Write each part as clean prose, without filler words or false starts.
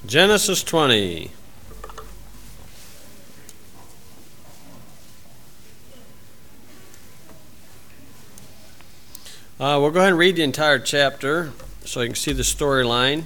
Genesis 20. We'll go ahead and read the entire chapter so you can see the storyline.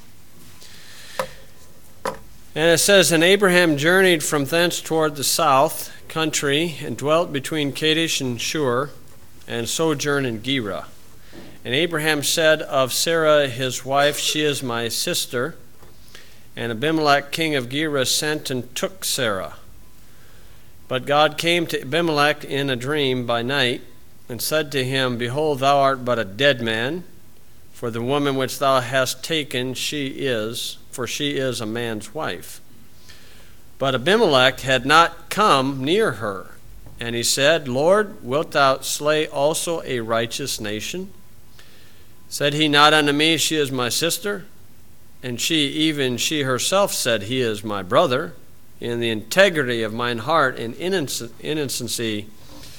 And it says, And Abraham journeyed from thence toward the south country, and dwelt between Kadesh and Shur, and sojourned in Gerar. And Abraham said of Sarah his wife, She is my sister. And Abimelech king of Gerar sent and took Sarah. But God came to Abimelech in a dream by night, and said to him, Behold, thou art but a dead man, for the woman which thou hast taken, she is a man's wife. But Abimelech had not come near her. And he said, Lord, wilt thou slay also a righteous nation? Said he not unto me, She is my sister? And she herself said, He is my brother. In the integrity of mine heart and innocency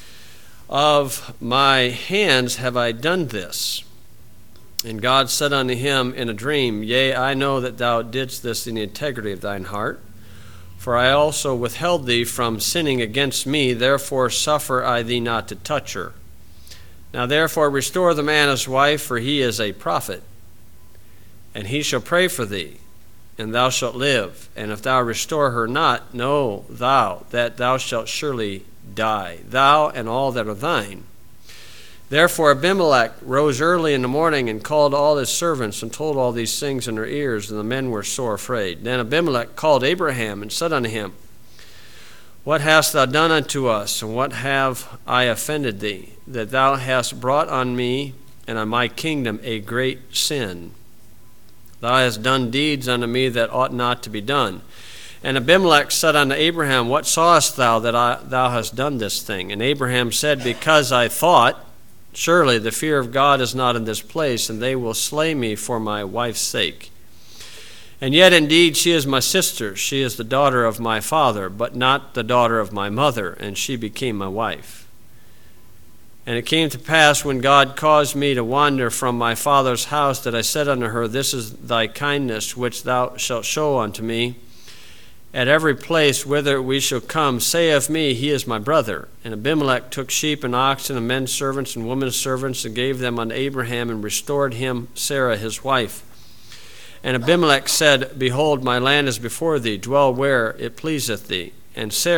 of my hands have I done this. And God said unto him in a dream, Yea, I know that thou didst this in the integrity of thine heart. For I also withheld thee from sinning against me, therefore suffer I thee not to touch her. Now therefore restore the man his wife, for he is a prophet. And he shall pray for thee, and thou shalt live. And if thou restore her not, know thou that thou shalt surely die, thou and all that are thine. Therefore Abimelech rose early in the morning and called all his servants and told all these things in their ears, and the men were sore afraid. Then Abimelech called Abraham and said unto him, What hast thou done unto us, and what have I offended thee, that thou hast brought on me and on my kingdom a great sin? Thou hast done deeds unto me that ought not to be done. And Abimelech said unto Abraham, What sawest thou that thou hast done this thing? And Abraham said, Because I thought, Surely the fear of God is not in this place, and they will slay me for my wife's sake. And yet indeed she is my sister, she is the daughter of my father, but not the daughter of my mother, and she became my wife. And it came to pass, when God caused me to wander from my father's house, that I said unto her, This is thy kindness which thou shalt show unto me. At every place whither we shall come, say of me, He is my brother. And Abimelech took sheep and oxen and men servants and women servants, and gave them unto Abraham, and restored him Sarah his wife. And Abimelech said, Behold, my land is before thee, dwell where it pleaseth thee. And unto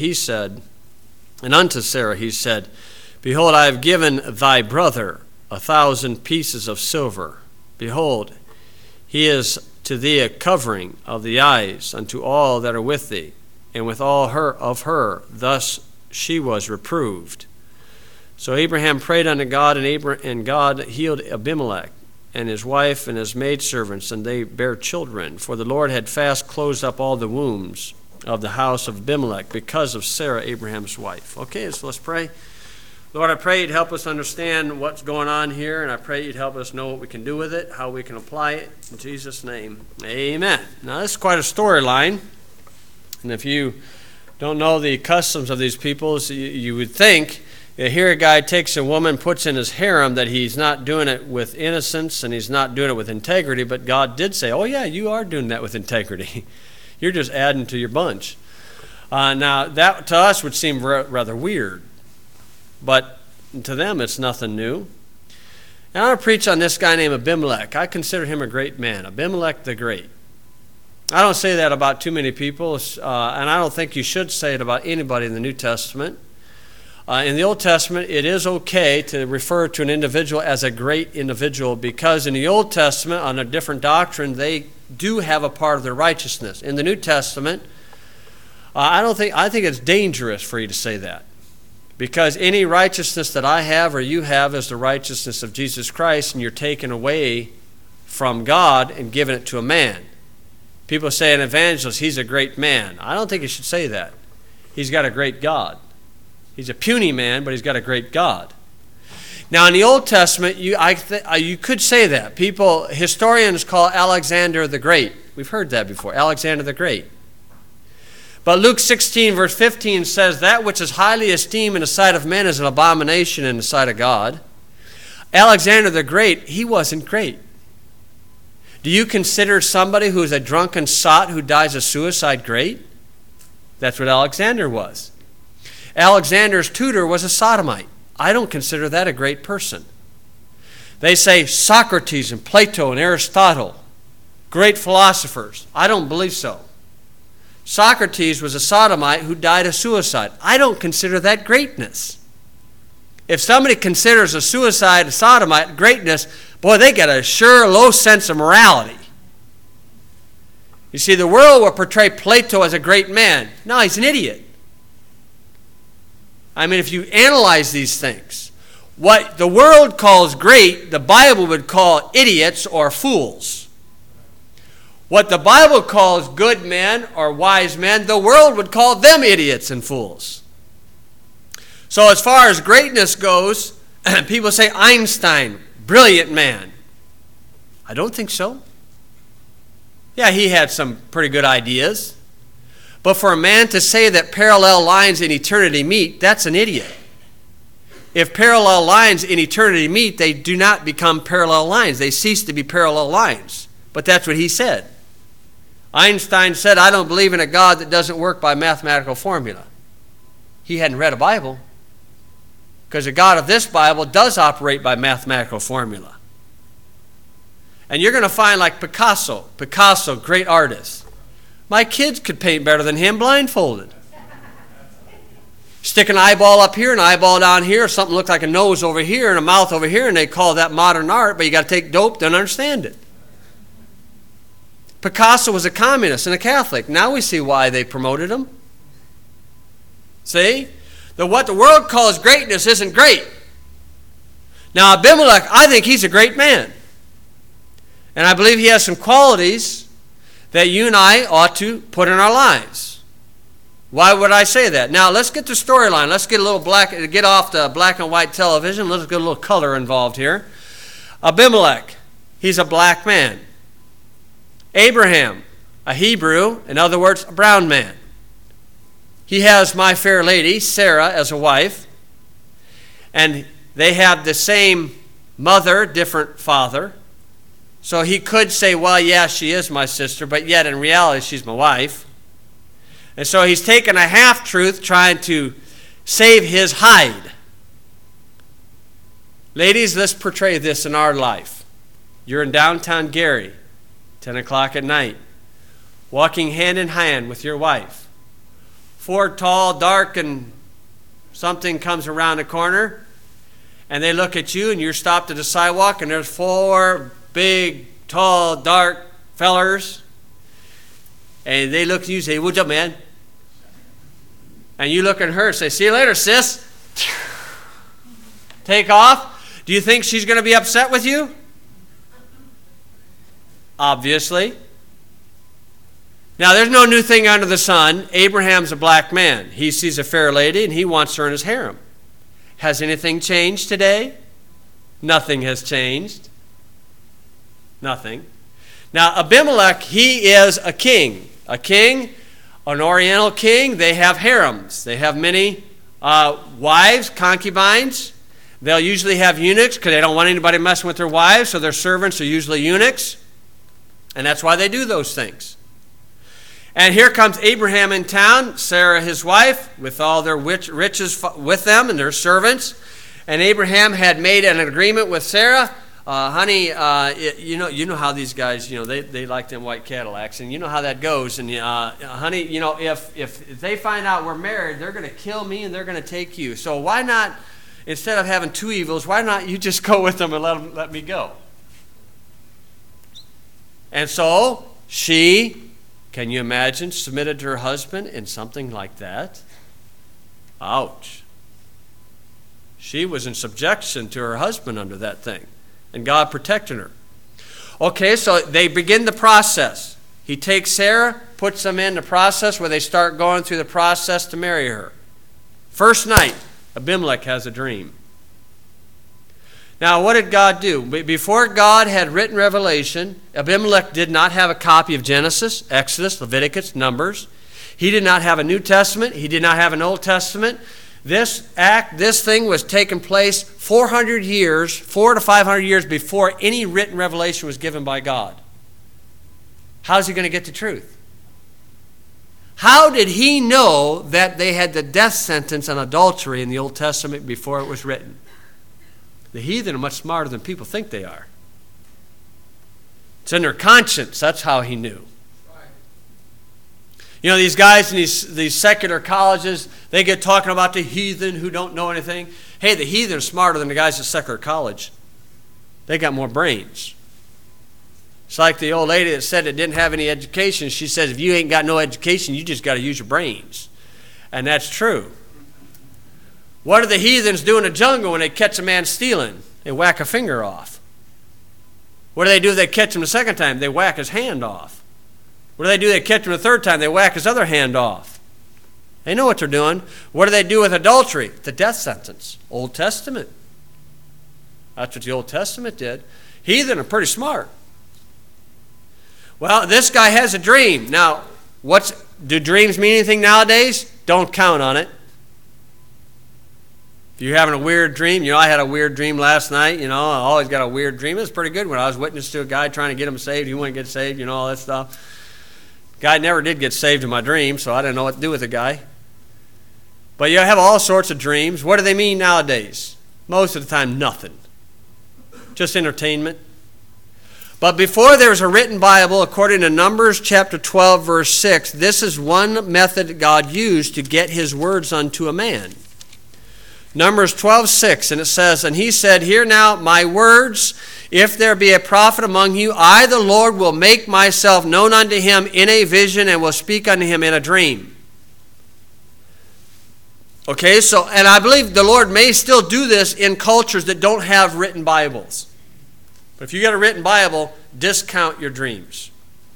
Sarah he said, Behold, I have given thy brother 1,000 pieces of silver. Behold, he is to thee a covering of the eyes unto all that are with thee, and with all of her thus she was reproved. So Abraham prayed unto God, and God healed Abimelech and his wife and his maidservants, and they bare children. For the Lord had fast closed up all the wombs of the house of Abimelech because of Sarah, Abraham's wife. Okay, so let's pray. Lord, I pray you'd help us understand what's going on here, and I pray you'd help us know what we can do with it, how we can apply it. In Jesus' name, amen. Now, this is quite a storyline, and if you don't know the customs of these peoples, you would think that here a guy takes a woman, puts in his harem, that he's not doing it with innocence and he's not doing it with integrity, but God did say, oh yeah, you are doing that with integrity. You're just adding to your bunch. Now, that to us would seem rather weird. But to them, it's nothing new. And I want to preach on this guy named Abimelech. I consider him a great man, Abimelech the Great. I don't say that about too many people, and I don't think you should say it about anybody in the New Testament. In the Old Testament, it is okay to refer to an individual as a great individual, because in the Old Testament, on a different doctrine, they do have a part of their righteousness. In the New Testament, I think it's dangerous for you to say that. Because any righteousness that I have or you have is the righteousness of Jesus Christ, and you're taken away from God and giving it to a man. People say an evangelist, he's a great man. I don't think you should say that. He's got a great God. He's a puny man, but he's got a great God. Now, in the Old Testament, you could say that. Historians call Alexander the Great. We've heard that before, Alexander the Great. But Luke 16, verse 15 says, That which is highly esteemed in the sight of men is an abomination in the sight of God. Alexander the Great, he wasn't great. Do you consider somebody who's a drunken sot who dies of suicide great? That's what Alexander was. Alexander's tutor was a sodomite. I don't consider that a great person. They say Socrates and Plato and Aristotle, great philosophers. I don't believe so. Socrates was a sodomite who died of suicide. I don't consider that greatness. If somebody considers a suicide, a sodomite, greatness, boy, they got a sure low sense of morality. You see, the world will portray Plato as a great man. No, he's an idiot. I mean, if you analyze these things, what the world calls great, the Bible would call idiots or fools. What the Bible calls good men or wise men, the world would call them idiots and fools. So as far as greatness goes, people say Einstein, brilliant man. I don't think so. Yeah, he had some pretty good ideas. But for a man to say that parallel lines in eternity meet, that's an idiot. If parallel lines in eternity meet, they do not become parallel lines. They cease to be parallel lines. But that's what he said. Einstein said, I don't believe in a God that doesn't work by mathematical formula. He hadn't read a Bible. Because the God of this Bible does operate by mathematical formula. And you're going to find like Picasso, great artist. My kids could paint better than him blindfolded. Stick an eyeball up here, an eyeball down here, something looked like a nose over here and a mouth over here, and they call that modern art, but you got to take dope to understand it. Picasso was a communist and a Catholic. Now we see why they promoted him. See? What the world calls greatness isn't great. Now Abimelech, I think he's a great man. And I believe he has some qualities that you and I ought to put in our lives. Why would I say that? Now let's get the storyline. Let's get get off the black and white television. Let's get a little color involved here. Abimelech, he's a black man. Abraham, a Hebrew, in other words, a brown man. He has my fair lady, Sarah, as a wife. And they have the same mother, different father. So he could say, well, yeah, she is my sister, but yet in reality, she's my wife. And so he's taken a half-truth trying to save his hide. Ladies, let's portray this in our life. You're in downtown Gary, 10 o'clock at night, walking hand in hand with your wife. 4 tall, dark, and something comes around the corner, and they look at you, and you're stopped at the sidewalk, and there's 4 big, tall, dark fellers, and they look at you and say, what's up, man? And you look at her and say, see you later, sis. Take off. Do you think she's going to be upset with you? Obviously. Now, there's no new thing under the sun. Abraham's a black man. He sees a fair lady, and he wants her in his harem. Has anything changed today? Nothing has changed. Nothing. Now, Abimelech, he is a king. A king, an Oriental king, they have harems. They have many wives, concubines. They'll usually have eunuchs because they don't want anybody messing with their wives, so their servants are usually eunuchs. And that's why they do those things. And here comes Abraham in town, Sarah his wife, with all their riches with them and their servants. And Abraham had made an agreement with Sarah. Honey, you know how these guys, they like them white Cadillacs, and you know how that goes. And honey, if they find out we're married, they're going to kill me and they're going to take you. So why not, instead of having 2 evils, why not you just go with them and let me go? And so she, can you imagine, submitted to her husband in something like that? Ouch. She was in subjection to her husband under that thing. And God protected her. Okay, so they begin the process. He takes Sarah, puts them in the process where they start going through the process to marry her. First night, Abimelech has a dream. Now, what did God do? Before God had written Revelation, Abimelech did not have a copy of Genesis, Exodus, Leviticus, Numbers. He did not have a New Testament. He did not have an Old Testament. This thing was taking place 400 to 500 years before any written revelation was given by God. how's he going to get the truth? How did he know that they had the death sentence on adultery in the Old Testament before it was written? The heathen are much smarter than people think they are. It's in their conscience. That's how he knew. You know, these guys in these secular colleges, they get talking about the heathen who don't know anything. Hey, the heathen are smarter than the guys at secular college. They got more brains. It's like the old lady that said that didn't have any education. She says, if you ain't got no education, you just got to use your brains. And that's true. What do the heathens do in the jungle when they catch a man stealing? They whack a finger off. What do they do if they catch him the second time? They whack his hand off. What do they do if they catch him the third time? They whack his other hand off. They know what they're doing. What do they do with adultery? The death sentence. Old Testament. That's what the Old Testament did. Heathen are pretty smart. Well, this guy has a dream. Now, do dreams mean anything nowadays? Don't count on it. If you're having a weird dream, I had a weird dream last night. I always got a weird dream. It was pretty good when I was witness to a guy trying to get him saved. He wouldn't get saved, all that stuff. Guy never did get saved in my dream, so I didn't know what to do with the guy. But you have all sorts of dreams. What do they mean nowadays? Most of the time, nothing. Just entertainment. But before there was a written Bible, according to Numbers chapter 12, verse 6, this is one method God used to get his words unto a man. Numbers 12:6, and it says, and he said, hear now my words, if there be a prophet among you, I the Lord will make myself known unto him in a vision and will speak unto him in a dream. Okay, and I believe the Lord may still do this in cultures that don't have written Bibles. But if you get a written Bible, discount your dreams.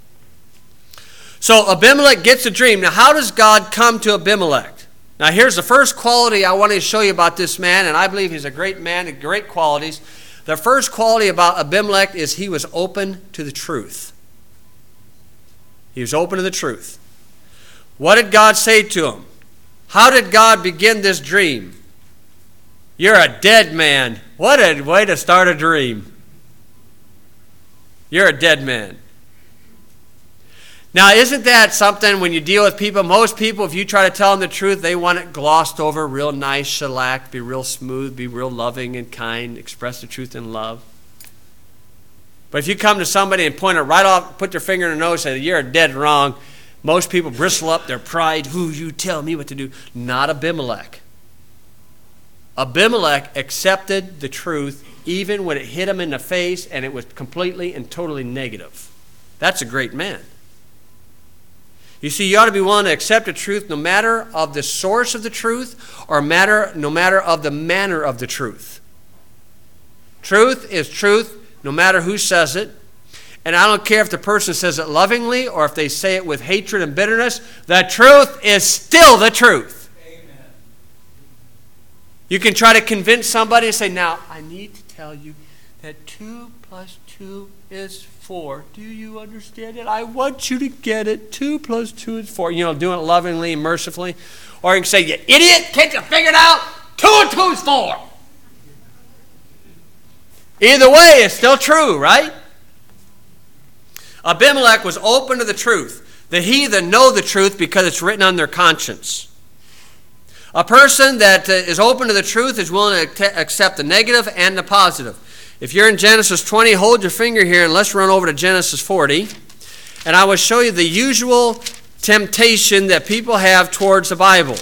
So Abimelech gets a dream. Now, how does God come to Abimelech? Now, here's the first quality I want to show you about this man, and I believe he's a great man, great qualities. The first quality about Abimelech is he was open to the truth. He was open to the truth. What did God say to him? How did God begin this dream? You're a dead man. What a way to start a dream. You're a dead man. Now, isn't that something when you deal with people? Most people, if you try to tell them the truth, they want it glossed over, real nice, shellacked, be real smooth, be real loving and kind, express the truth in love. But if you come to somebody and point it right off, put their finger in their nose and say, you're dead wrong, most people bristle up their pride. Who you tell me what to do? Not Abimelech. Abimelech accepted the truth even when it hit him in the face and it was completely and totally negative. That's a great man. You see, you ought to be willing to accept the truth no matter of the source of the truth or no matter of the manner of the truth. Truth is truth no matter who says it. And I don't care if the person says it lovingly or if they say it with hatred and bitterness. The truth is still the truth. Amen. You can try to convince somebody and say, now, I need to tell you that 2 plus 2 is 4. Do you understand it? I want you to get it. 2 plus 2 is 4. Doing it lovingly and mercifully. Or you can say, you idiot, can't you figure it out? 2 and 2 is 4. Either way, it's still true, right? Abimelech was open to the truth. The heathen know the truth because it's written on their conscience. A person that is open to the truth is willing to accept the negative and the positive. If you're in Genesis 20, hold your finger here and let's run over to Genesis 40. And I will show you the usual temptation that people have towards the Bible.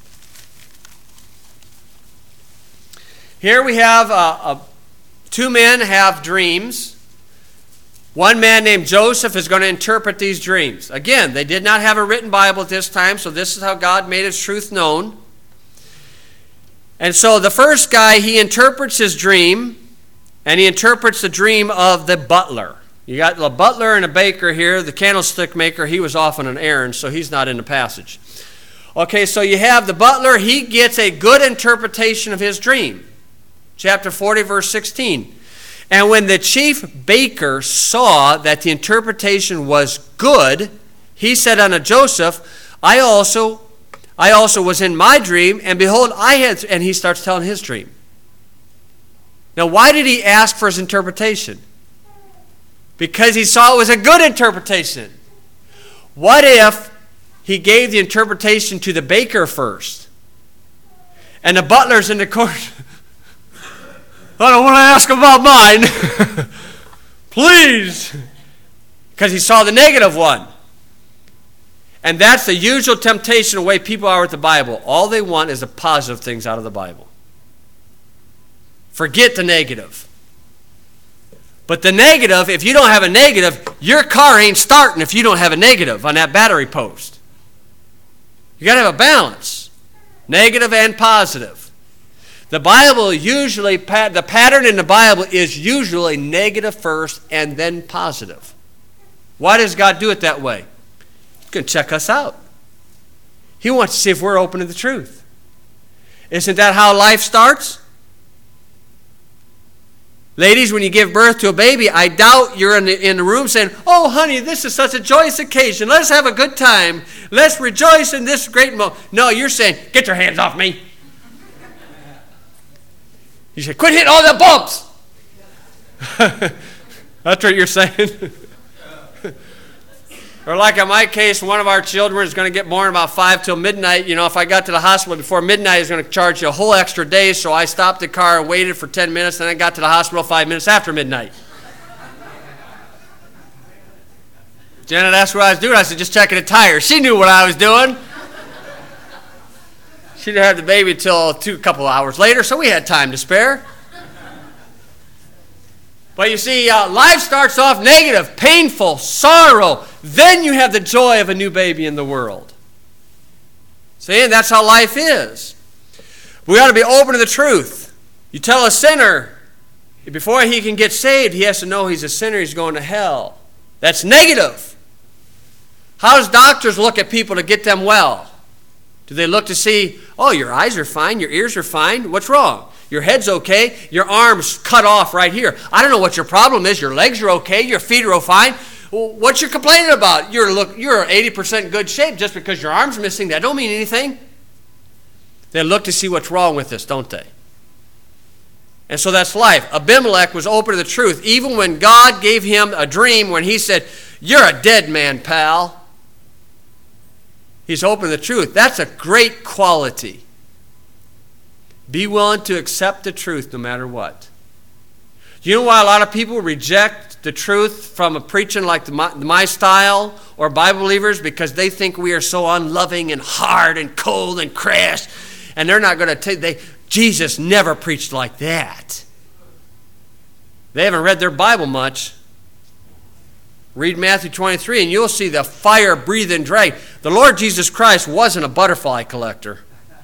Here we have two men have dreams. One man named Joseph is going to interpret these dreams. Again, they did not have a written Bible at this time, so this is how God made his truth known. And so the first guy, he interprets his dream, and he interprets the dream of the butler. You got the butler and a baker here. The candlestick maker, he was off on an errand, so he's not in the passage. Okay, so you have the butler. He gets a good interpretation of his dream. Chapter 40, verse 16. And when the chief baker saw that the interpretation was good, he said unto Joseph, I also was in my dream, and behold, and he starts telling his dream. Now, why did he ask for his interpretation? Because he saw it was a good interpretation. What if he gave the interpretation to the baker first? And the butler's in the court. I don't want to ask about mine. Please. Because he saw the negative one. And that's the usual temptation, the way people are with the Bible. All they want is the positive things out of the Bible. Forget the negative. But the negative, if you don't have a negative, your car ain't starting if you don't have a negative on that battery post. You got to have a balance. Negative and positive. The Bible usually, the pattern in the Bible is usually negative first and then positive. Why does God do it that way? He's going to check us out. He wants to see if we're open to the truth. Isn't that how life starts? Ladies, when you give birth to a baby, I doubt you're in the room saying, oh, honey, this is such a joyous occasion. Let's have a good time. Let's rejoice in this great moment. No, you're saying, get your hands off me. You say, quit hitting all the bumps. That's what you're saying. Or like in my case, one of our children is going to get born about 5 till midnight. You know, if I got to the hospital before midnight, it's going to charge you a whole extra day. So I stopped the car and waited for 10 minutes, and I got to the hospital 5 minutes after midnight. Janet asked what I was doing. I said, just checking a tire. She knew what I was doing. She didn't have the baby until a couple of hours later, so we had time to spare. But you see, life starts off negative, painful, sorrow. Then you have the joy of a new baby in the world. See, and that's how life is. We ought to be open to the truth. You tell a sinner, before he can get saved, he has to know he's a sinner, he's going to hell. That's negative. How does doctors look at people to get them well? Do they look to see, oh, your eyes are fine, your ears are fine, what's wrong? Your head's okay, your arm's cut off right here. I don't know what your problem is, your legs are okay, your feet are fine. What you're complaining about? You're 80% good shape just because your arm's missing. That don't mean anything. They look to see what's wrong with this, don't they? And so that's life. Abimelech was open to the truth. Even when God gave him a dream when he said, you're a dead man, pal. He's open to the truth. That's a great quality. Be willing to accept the truth no matter what. Do you know why a lot of people reject the truth from a preaching like my style or Bible believers? Because they think we are so unloving and hard and cold and crass. And they're not going to take... Jesus never preached like that. They haven't read their Bible much. Read Matthew 23 and you'll see the fire-breathing dragon. The Lord Jesus Christ wasn't a butterfly collector.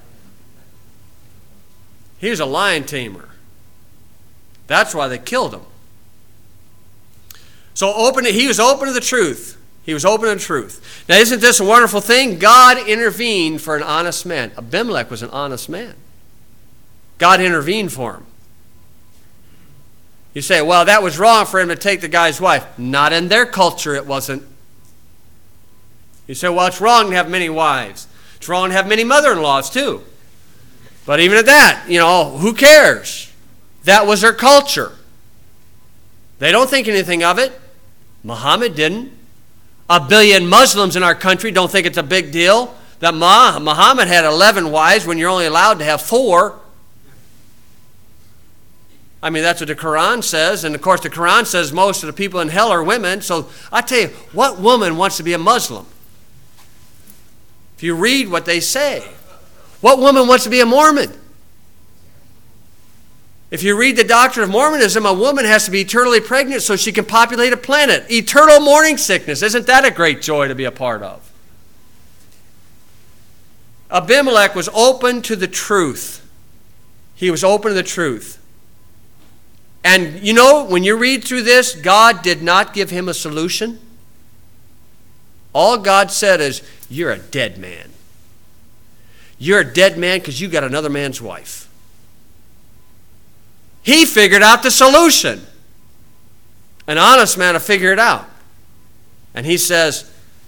He was a lion tamer. That's why they killed him. So he was open to the truth. He was open to the truth. Now, isn't this a wonderful thing? God intervened for an honest man. Abimelech was an honest man. God intervened for him. You say, well, that was wrong for him to take the guy's wife. Not in their culture, it wasn't. You say, well, it's wrong to have many wives. It's wrong to have many mother-in-laws, too. But even at that, who cares? That was their culture. They don't think anything of it. Muhammad didn't. 1 billion Muslims in our country don't think it's a big deal that Muhammad had 11 wives when you're only allowed to have 4. I mean, that's what the Quran says. And, of course, the Quran says most of the people in hell are women. So I tell you, what woman wants to be a Muslim? If you read what they say. What woman wants to be a Mormon? If you read the doctrine of Mormonism, a woman has to be eternally pregnant so she can populate a planet. Eternal morning sickness. Isn't that a great joy to be a part of? Abimelech was open to the truth. He was open to the truth. And when you read through this, God did not give him a solution. All God said is, you're a dead man. You're a dead man because you got another man's wife. He figured out the solution. An honest man will figure it out. And he says,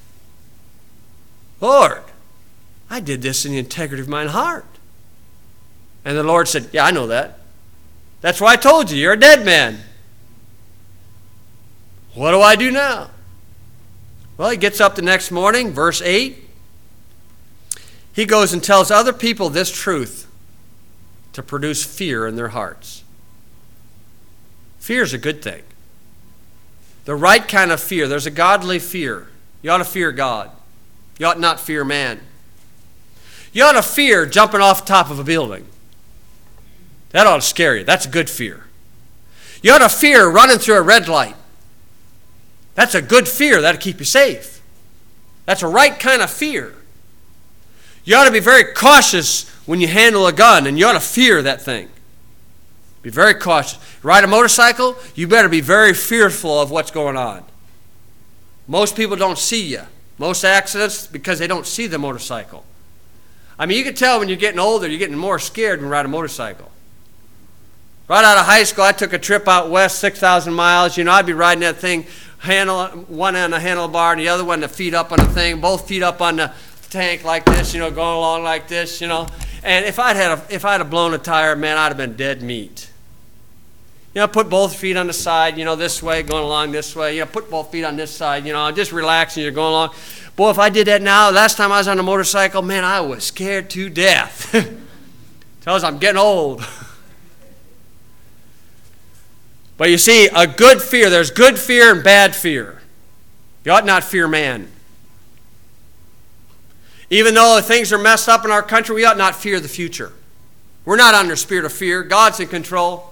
Lord, I did this in the integrity of mine heart. And the Lord said, yeah, I know that. That's why I told you, you're a dead man. What do I do now? Well, he gets up the next morning, verse 8. He goes and tells other people this truth to produce fear in their hearts. Fear is a good thing. The right kind of fear. There's a godly fear. You ought to fear God. You ought not fear man. You ought to fear jumping off the top of a building. That ought to scare you. That's a good fear. You ought to fear running through a red light. That's a good fear. That'll keep you safe. That's a right kind of fear. You ought to be very cautious when you handle a gun, and you ought to fear that thing. Be very cautious. Ride a motorcycle, you better be very fearful of what's going on. Most people don't see you. Most accidents, because they don't see the motorcycle. I mean, you can tell when you're getting older, you're getting more scared when you ride a motorcycle. Right out of high school, I took a trip out west, 6,000 miles. I'd be riding that thing, one on the handlebar and the other one the feet up on the thing, both feet up on the tank like this, going along like this, And if I'd have blown a tire, man, I'd have been dead meat. Put both feet on the side, this way, going along this way. Put both feet on this side, just relaxing, you're going along. Boy, if I did that now, last time I was on a motorcycle, man, I was scared to death. Tells I'm getting old. But you see, a good fear, there's good fear and bad fear. You ought not fear man. Even though things are messed up in our country, we ought not fear the future. We're not under the spirit of fear. God's in control.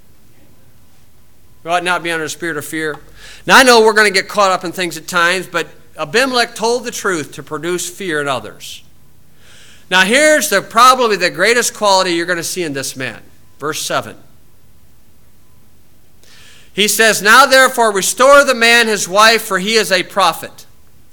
We ought not be under the spirit of fear. Now, I know we're going to get caught up in things at times, but Abimelech told the truth to produce fear in others. Now, here's probably the greatest quality you're going to see in this man. Verse 7. He says, "Now therefore restore the man his wife, for he is a prophet."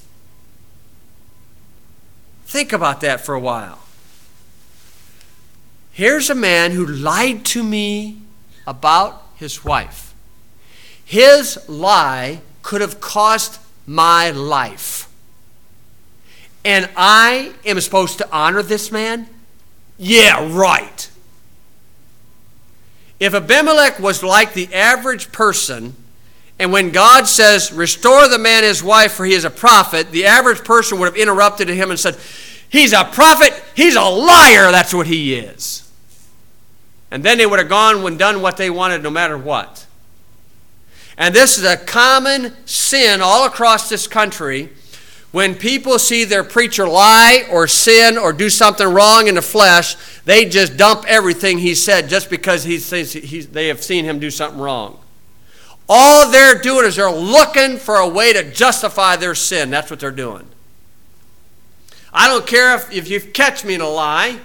Think about that for a while. Here's a man who lied to me about his wife. His lie could have cost my life. And I am supposed to honor this man? Yeah, right. If Abimelech was like the average person, and when God says, restore the man his wife, for he is a prophet, the average person would have interrupted him and said, he's a prophet, he's a liar, that's what he is. And then they would have gone and done what they wanted no matter what. And this is a common sin all across this country. When people see their preacher lie or sin or do something wrong in the flesh, they just dump everything he said just because they have seen him do something wrong. All they're doing is they're looking for a way to justify their sin. That's what they're doing. I don't care if you catch me in a lie.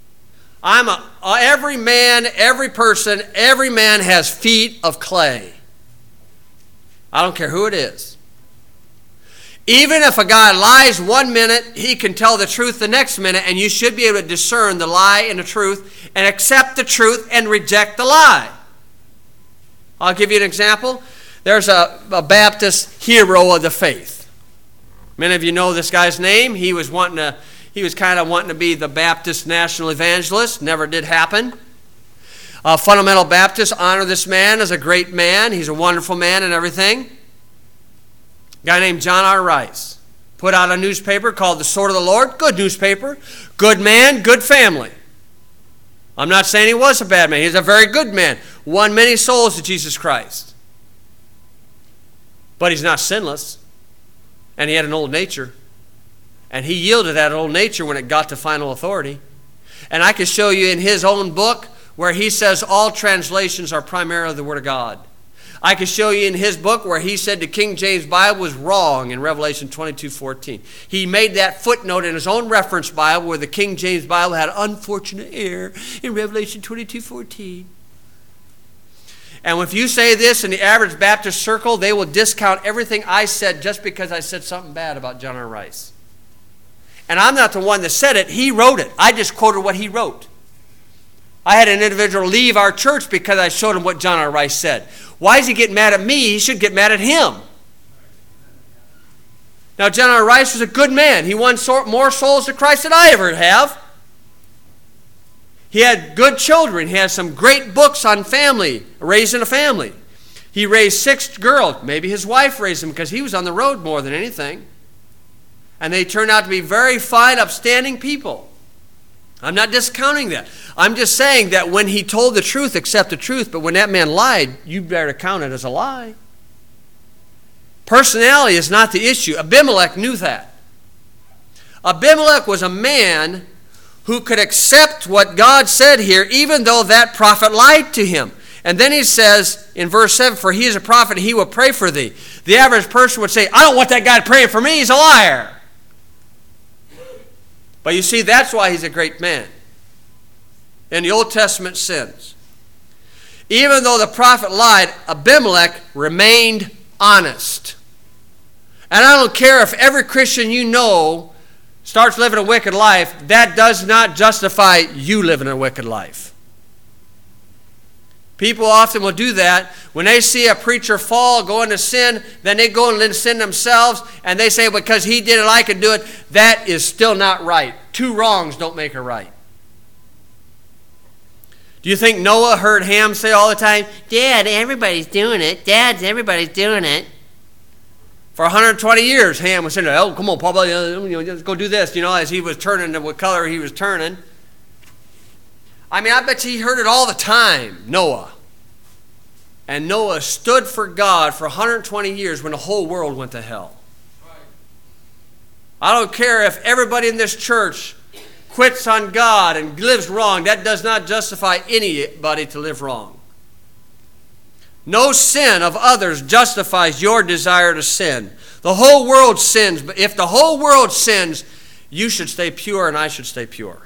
Every man, every person, every man has feet of clay. I don't care who it is. Even if a guy lies 1 minute, he can tell the truth the next minute, and you should be able to discern the lie and the truth and accept the truth and reject the lie. I'll give you an example. There's a Baptist hero of the faith. Many of you know this guy's name. He was kind of wanting to be the Baptist national evangelist. Never did happen. Fundamental Baptists honor this man as a great man. He's a wonderful man and everything. A guy named John R. Rice put out a newspaper called The Sword of the Lord. Good newspaper. Good man, good family. I'm not saying he was a bad man. He's a very good man. Won many souls to Jesus Christ. But he's not sinless. And he had an old nature. And he yielded that old nature when it got to final authority. And I can show you in his own book where he says all translations are primarily the Word of God. I can show you in his book where he said the King James Bible was wrong in Revelation 22:14. He made that footnote in his own reference Bible where the King James Bible had unfortunate error in Revelation 22:14. And if you say this in the average Baptist circle, they will discount everything I said just because I said something bad about John R. Rice. And I'm not the one that said it. He wrote it. I just quoted what he wrote. I had an individual leave our church because I showed him what John R. Rice said. Why is he getting mad at me? He should get mad at him. Now, John R. Rice was a good man. He won more souls to Christ than I ever have. He had good children. He had some great books on family, raising a family. He raised 6 girls. Maybe his wife raised them because he was on the road more than anything. And they turned out to be very fine, upstanding people. I'm not discounting that. I'm just saying that when he told the truth, accept the truth. But when that man lied, you better count it as a lie. Personality is not the issue. Abimelech knew that. Abimelech was a man who could accept what God said here, even though that prophet lied to him. And then he says in verse 7, for he is a prophet, he will pray for thee. The average person would say, I don't want that guy praying for me, he's a liar. But you see, that's why he's a great man. In the Old Testament sense. Even though the prophet lied, Abimelech remained honest. And I don't care if every Christian you know starts living a wicked life, that does not justify you living a wicked life. People often will do that. When they see a preacher fall, go into sin, then they go and sin themselves, and they say, because he did it, I can do it. That is still not right. 2 wrongs don't make a right. Do you think Noah heard Ham say all the time, Dad, everybody's doing it. Dad, everybody's doing it. For 120 years, Ham was saying, oh, come on, Papa, just go do this, as he was turning to what color he was turning. I mean, I bet you he heard it all the time, Noah. And Noah stood for God for 120 years when the whole world went to hell. I don't care if everybody in this church quits on God and lives wrong. That does not justify anybody to live wrong. No sin of others justifies your desire to sin. The whole world sins, but if the whole world sins, you should stay pure and I should stay pure.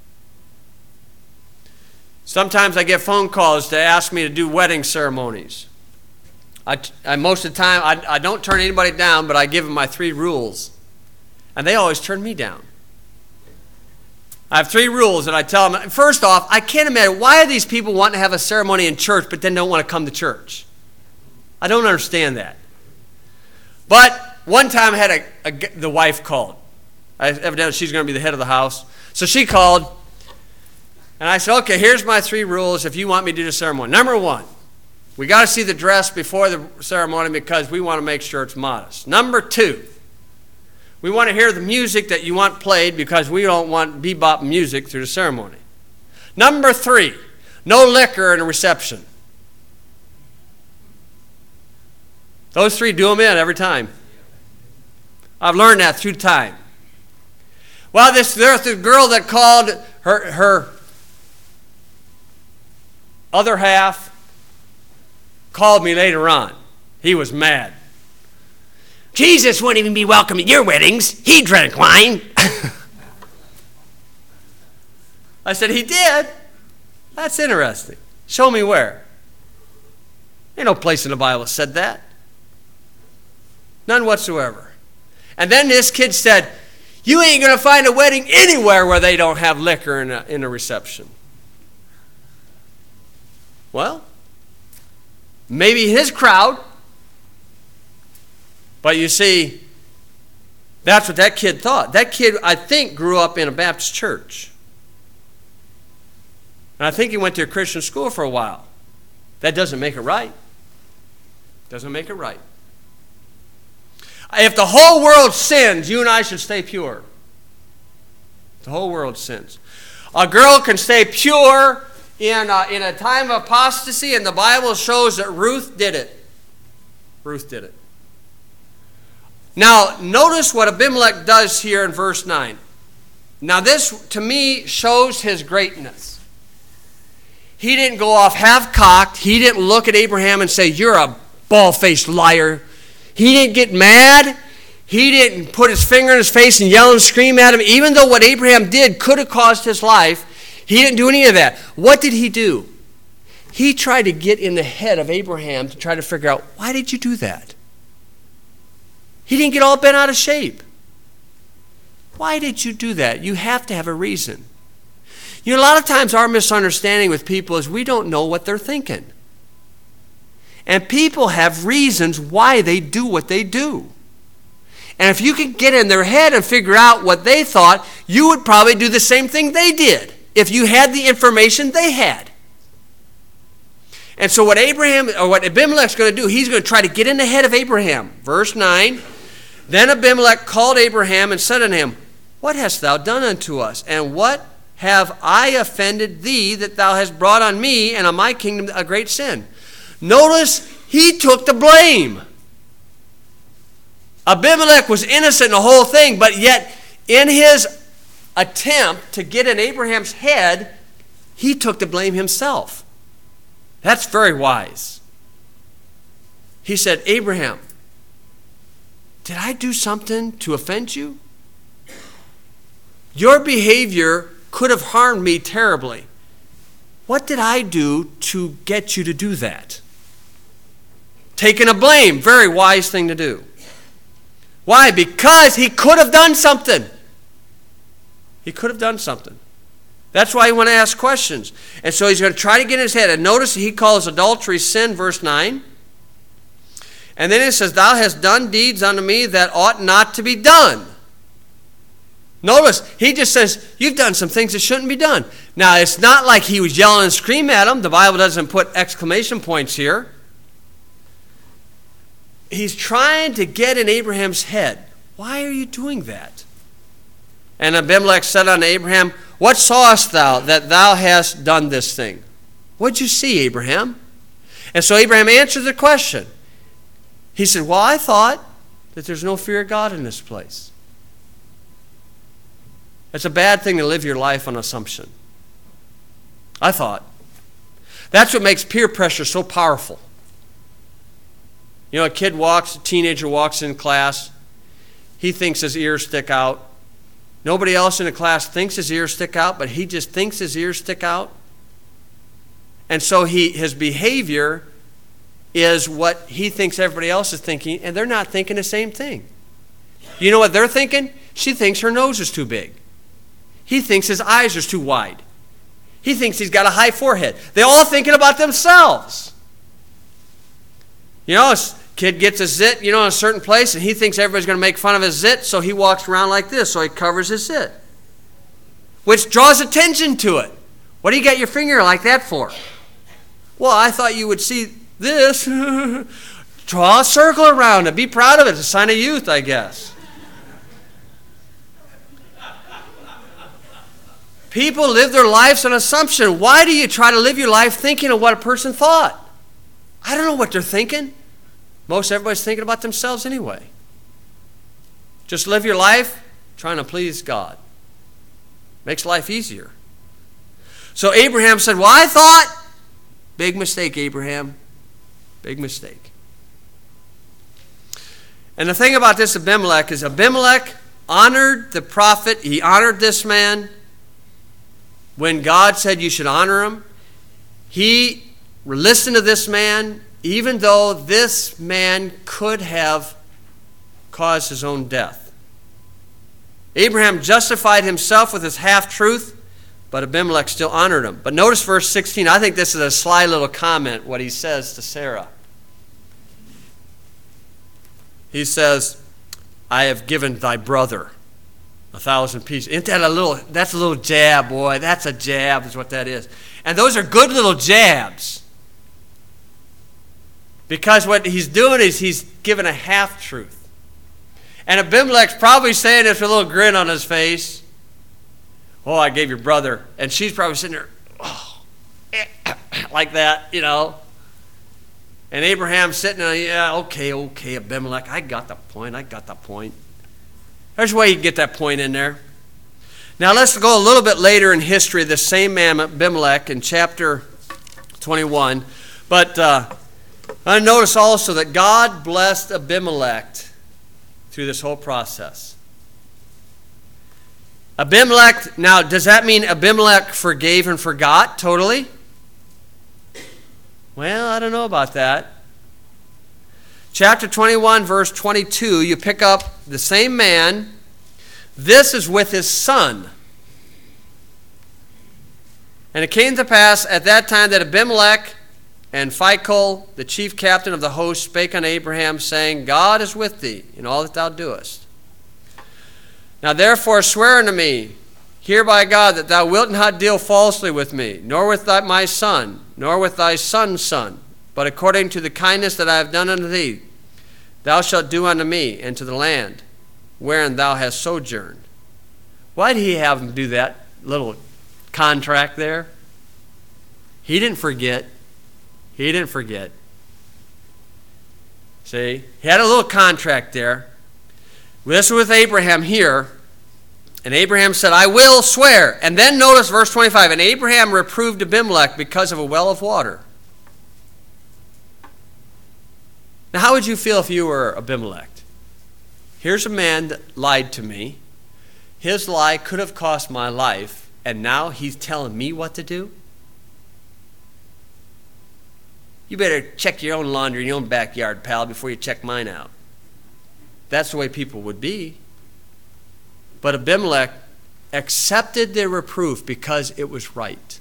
Sometimes I get phone calls to ask me to do wedding ceremonies. Most of the time, I don't turn anybody down, but I give them my 3 rules. And they always turn me down. I have 3 rules that I tell them. First off, I can't imagine, why are these people wanting to have a ceremony in church but then don't want to come to church? I don't understand that. But one time I had the wife called. Evidently she's going to be the head of the house. So she called. And I said, okay, here's my 3 rules if you want me to do the ceremony. Number 1, we got to see the dress before the ceremony because we want to make sure it's modest. Number 2, we want to hear the music that you want played because we don't want bebop music through the ceremony. Number 3, no liquor in a reception. Those 3 do them in every time. I've learned that through time. Well, there's a girl that called her other half called me later on. He was mad. Jesus wouldn't even be welcome at your weddings. He drank wine. I said, he did? That's interesting. Show me where. Ain't no place in the Bible that said that. None whatsoever. And then this kid said, you ain't going to find a wedding anywhere where they don't have liquor in a reception. Well, maybe his crowd. But you see, that's what that kid thought. That kid, I think, grew up in a Baptist church. And I think he went to a Christian school for a while. That doesn't make it right. Doesn't make it right. If the whole world sins, you and I should stay pure. The whole world sins. A girl can stay pure in a time of apostasy, and the Bible shows that Ruth did it. Ruth did it. Now, notice what Abimelech does here in verse 9. Now, this, to me, shows his greatness. He didn't go off half-cocked. He didn't look at Abraham and say, you're a bald-faced liar. He didn't get mad. He didn't put his finger in his face and yell and scream at him. Even though what Abraham did could have caused his life, he didn't do any of that. What did he do? He tried to get in the head of Abraham to try to figure out, why did you do that? He didn't get all bent out of shape. Why did you do that? You have to have a reason. You know, a lot of times our misunderstanding with people is we don't know what they're thinking. And people have reasons why they do what they do. And if you could get in their head and figure out what they thought, you would probably do the same thing they did if you had the information they had. And so what Abimelech's going to do, he's going to try to get in the head of Abraham. Verse 9, then Abimelech called Abraham and said unto him, what hast thou done unto us? And what have I offended thee that thou hast brought on me and on my kingdom a great sin? Notice he took the blame. Abimelech was innocent in the whole thing, but yet in his attempt to get in Abraham's head, he took the blame himself. That's very wise. He said, Abraham, did I do something to offend you? Your behavior could have harmed me terribly. What did I do to get you to do that? Taking a blame, very wise thing to do. Why? Because he could have done something. He could have done something. That's why he want to ask questions. And so he's going to try to get in his head. And notice he calls adultery sin, verse 9. And then it says, thou hast done deeds unto me that ought not to be done. Notice, he just says, you've done some things that shouldn't be done. Now, it's not like he was yelling and screaming at him. The Bible doesn't put exclamation points here. He's trying to get in Abraham's head. Why are you doing that? And Abimelech said unto Abraham, what sawest thou that thou hast done this thing? What did you see, Abraham? And so Abraham answered the question. He said, well, I thought that there's no fear of God in this place. It's a bad thing to live your life on assumption. I thought. That's what makes peer pressure so powerful. You know, a teenager walks in class. He thinks his ears stick out. Nobody else in the class thinks his ears stick out, but he just thinks his ears stick out. And so his behavior is what he thinks everybody else is thinking, and they're not thinking the same thing. You know what they're thinking? She thinks her nose is too big. He thinks his eyes are too wide. He thinks he's got a high forehead. They're all thinking about themselves. You know, a kid gets a zit, in a certain place, and he thinks everybody's going to make fun of his zit, so he walks around like this, so he covers his zit, which draws attention to it. What do you got your finger like that for? Well, I thought you would see this. Draw a circle around it. Be proud of it. It's a sign of youth, I guess. People live their lives on assumption. Why do you try to live your life thinking of what a person thought? I don't know what they're thinking. Most everybody's thinking about themselves anyway. Just live your life trying to please God. Makes life easier. So Abraham said, well, I thought. Big mistake, Abraham. Big mistake. And the thing about this Abimelech is Abimelech honored the prophet. He honored this man. When God said you should honor him, he listened to this man, even though this man could have caused his own death. Abraham justified himself with his half-truth, but Abimelech still honored him. But notice verse 16. I think this is a sly little comment, what he says to Sarah. He says, I have given thy brother 1,000 pieces. Isn't that that's a little jab, boy. That's a jab is what that is. And those are good little jabs. Because what he's doing is he's giving a half-truth. And Abimelech's probably saying this with a little grin on his face. Oh, I gave your brother. And she's probably sitting there, like that, And Abraham's sitting there, yeah, okay, Abimelech, I got the point. There's a way you can get that point in there. Now let's go a little bit later in history, the same man, Abimelech, in chapter 21. But I notice also that God blessed Abimelech through this whole process. Abimelech, now does that mean Abimelech forgave and forgot totally? Well, I don't know about that. Chapter 21, verse 22, you pick up the same man. This is with his son. And it came to pass at that time that Abimelech and Phicol, the chief captain of the host, spake unto Abraham, saying, God is with thee in all that thou doest. Now therefore swear unto me Hear by God that thou wilt not deal falsely with me, nor with my son, nor with thy son's son, but according to the kindness that I have done unto thee, thou shalt do unto me and to the land wherein thou hast sojourned. Why did he have him do that little contract there? He didn't forget. He didn't forget. See, he had a little contract there. This was with Abraham here. And Abraham said, I will swear. And then notice verse 25. And Abraham reproved Abimelech because of a well of water. Now, how would you feel if you were Abimelech? Here's a man that lied to me. His lie could have cost my life. And now he's telling me what to do? You better check your own laundry in your own backyard, pal, before you check mine out. That's the way people would be. But Abimelech accepted their reproof because it was right.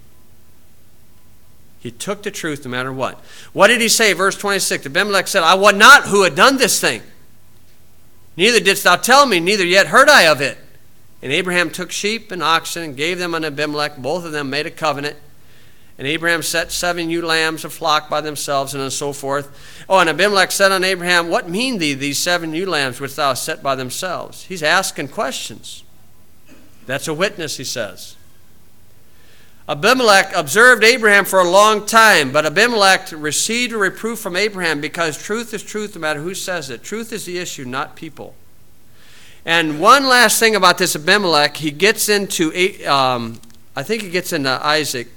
He took the truth no matter what. What did he say? Verse 26, Abimelech said, I was not who had done this thing. Neither didst thou tell me, neither yet heard I of it. And Abraham took sheep and oxen and gave them unto Abimelech. Both of them made a covenant. And Abraham set 7 ewe lambs of flock by themselves, and so forth. Oh, and Abimelech said unto Abraham, what mean these 7 ewe lambs which thou hast set by themselves? He's asking questions. That's a witness, he says. Abimelech observed Abraham for a long time, but Abimelech received a reproof from Abraham because truth is truth no matter who says it. Truth is the issue, not people. And one last thing about this Abimelech, he gets into, I think he gets into Isaac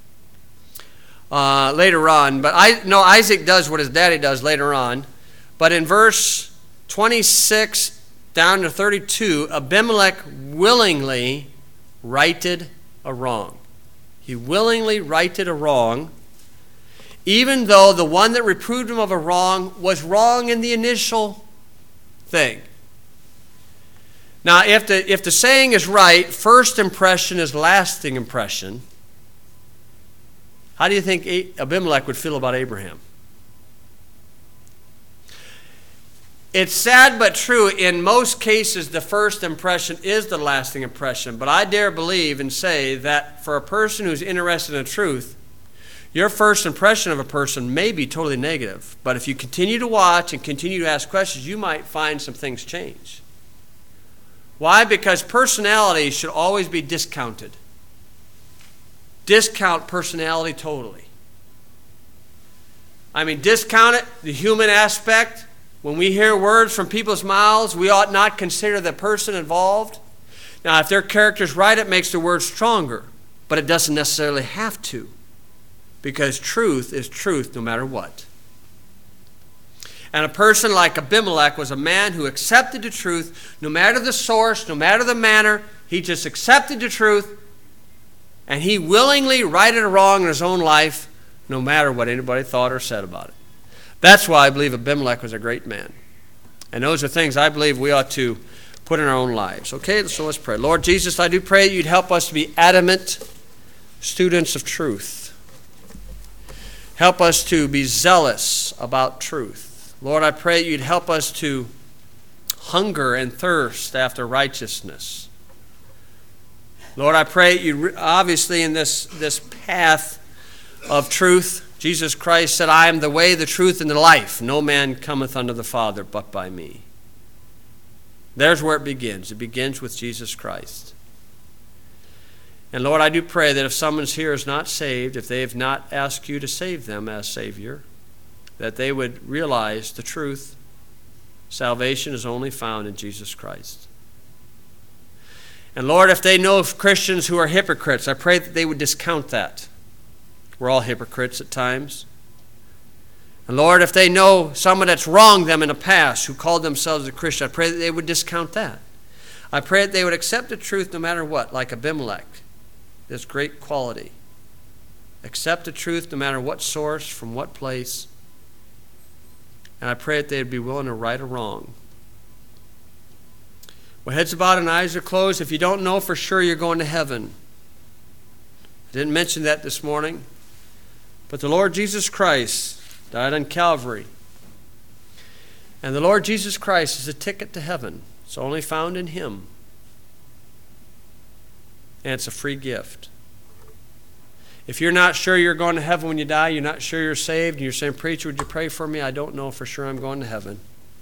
later on. But Isaac does what his daddy does later on. But in verse 26 down to 32, Abimelech willingly righted a wrong. He willingly righted a wrong, even though the one that reproved him of a wrong was wrong in the initial thing. Now, if the saying is right, first impression is lasting impression. How do you think Abimelech would feel about Abraham? It's sad but true. In most cases, the first impression is the lasting impression. But I dare believe and say that for a person who's interested in truth, your first impression of a person may be totally negative. But if you continue to watch and continue to ask questions, you might find some things change. Why? Because personality should always be discounted. Discount personality totally. I mean, discount it, the human aspect. When we hear words from people's mouths, we ought not consider the person involved. Now, if their character's right, it makes the word stronger. But it doesn't necessarily have to. Because truth is truth no matter what. And a person like Abimelech was a man who accepted the truth no matter the source, no matter the manner. He just accepted the truth. And he willingly righted a wrong in his own life no matter what anybody thought or said about it. That's why I believe Abimelech was a great man. And those are things I believe we ought to put in our own lives. Okay, so let's pray. Lord Jesus, I do pray you'd help us to be adamant students of truth. Help us to be zealous about truth. Lord, I pray you'd help us to hunger and thirst after righteousness. Lord, I pray you obviously in this path of truth, Jesus Christ said, I am the way, the truth, and the life. No man cometh unto the Father but by me. There's where it begins. It begins with Jesus Christ. And Lord, I do pray that if someone's here is not saved, if they have not asked you to save them as Savior, that they would realize the truth. Salvation is only found in Jesus Christ. And Lord, if they know of Christians who are hypocrites, I pray that they would discount that. We're all hypocrites at times. And Lord, if they know someone that's wronged them in the past who called themselves a Christian, I pray that they would discount that. I pray that they would accept the truth no matter what, like Abimelech, this great quality. Accept the truth no matter what source, from what place. And I pray that they would be willing to right a wrong. Well, heads are bowed and eyes are closed. If you don't know for sure you're going to heaven, I didn't mention that this morning. But the Lord Jesus Christ died on Calvary. And the Lord Jesus Christ is a ticket to heaven. It's only found in Him. and it's a free gift. If you're not sure you're going to heaven when you die, you're not sure you're saved, and you're saying, "Preacher, would you pray for me? I don't know for sure I'm going to heaven."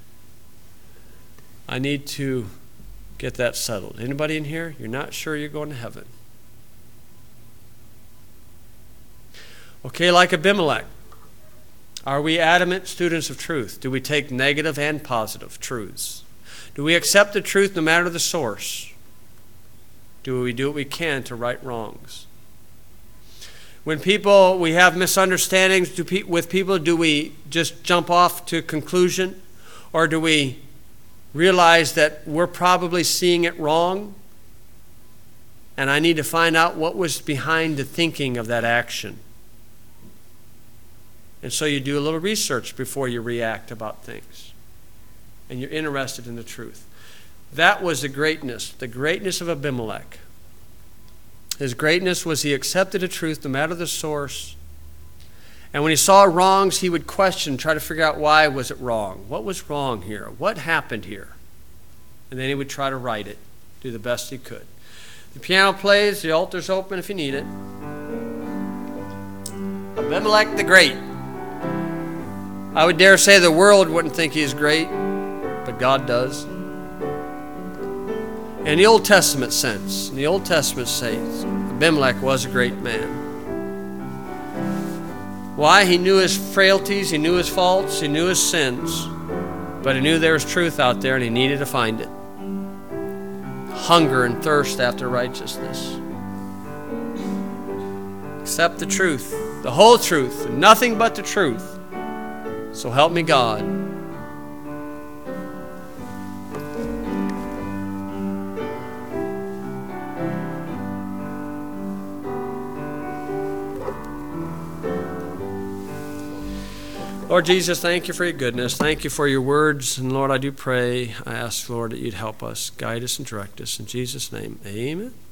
I need to get that settled. Anybody in here? You're not sure you're going to heaven. Okay, like Abimelech, are we adamant students of truth? Do we take negative and positive truths? Do we accept the truth no matter the source? Do we do what we can to right wrongs? When we have misunderstandings with people, do we just jump off to conclusion? Or do we realize that we're probably seeing it wrong, and I need to find out what was behind the thinking of that action? And so you do a little research before you react about things, and you're interested in the truth. That was the greatness of Abimelech. His greatness was he accepted the truth no matter the source. And when he saw wrongs, he would question, try to figure out why was it wrong. What was wrong here? What happened here? And then he would try to right it, do the best he could. The piano plays, the altar's open if you need it. Abimelech the Great. I would dare say the world wouldn't think he's great, but God does. In the Old Testament sense, Abimelech was a great man. Why? He knew his frailties, he knew his faults, he knew his sins, but he knew there was truth out there and he needed to find it. Hunger and thirst after righteousness. Accept the truth, the whole truth, and nothing but the truth. So help me God. Lord Jesus, thank you for your goodness. Thank you for your words. And Lord, I do pray, I ask, Lord, that you'd help us, guide us, and direct us. In Jesus' name, amen.